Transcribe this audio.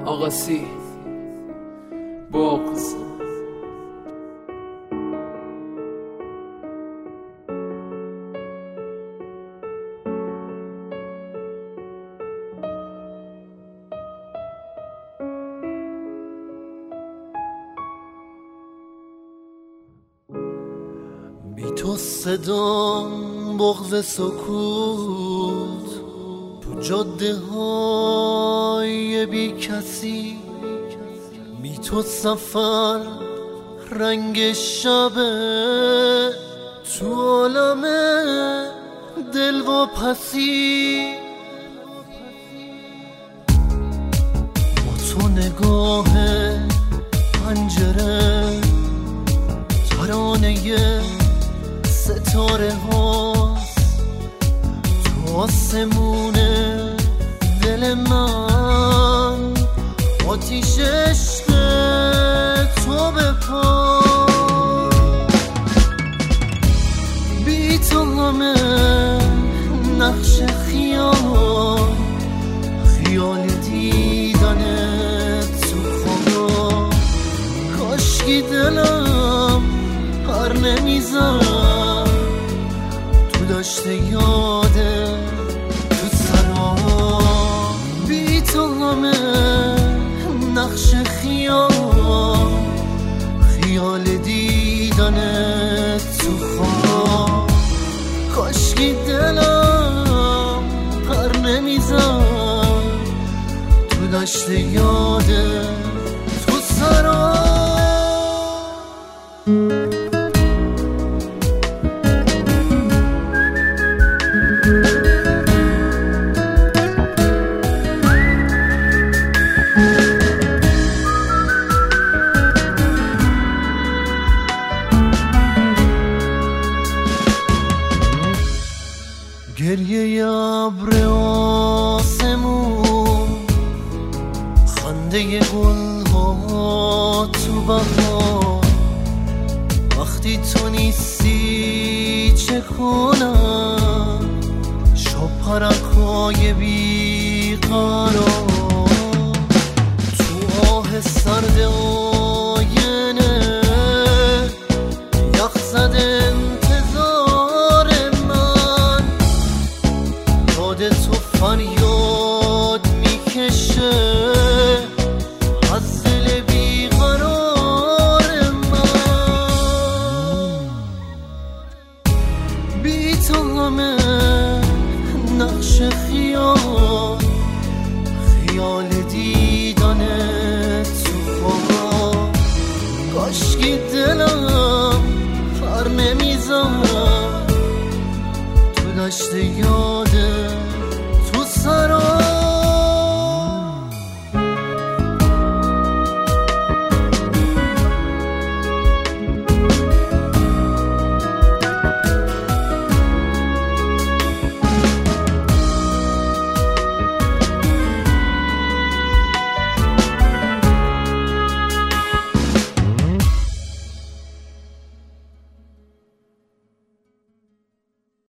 آقاسی بغض. بی تو صدام بغض سکوت تو جاده های بی کسی، بی تو سفر رنگ شبه تو عالم دل و پسی، با تو نگاه پنجره ترانه ستاره هاست، تو آسمون دل من آتیش عشق تو بپا، بی تو همه نقش خیال دیدنت تو خوابا، کاشکی دلم پر نمیزن تو داشت یاده تو سرا، بی تو همه نقش خیال دیدنت تو خواب، کاشکی دلم پر نمیزن تو داشت یاده تو سرا. گریه ابر آسمون، خنده گل‌ها تو بهار، وقتی تو نیستی چه کنم، شب پرک‌های بیقرار، تو آه سرد آینه یخ زده تو فریاد میکشه از دل بیقرار من، بی تو همه نقش خیال دیدنت تو خوابا، کاشکی دلم پر نمیزن تو داشت یاده تو سرا.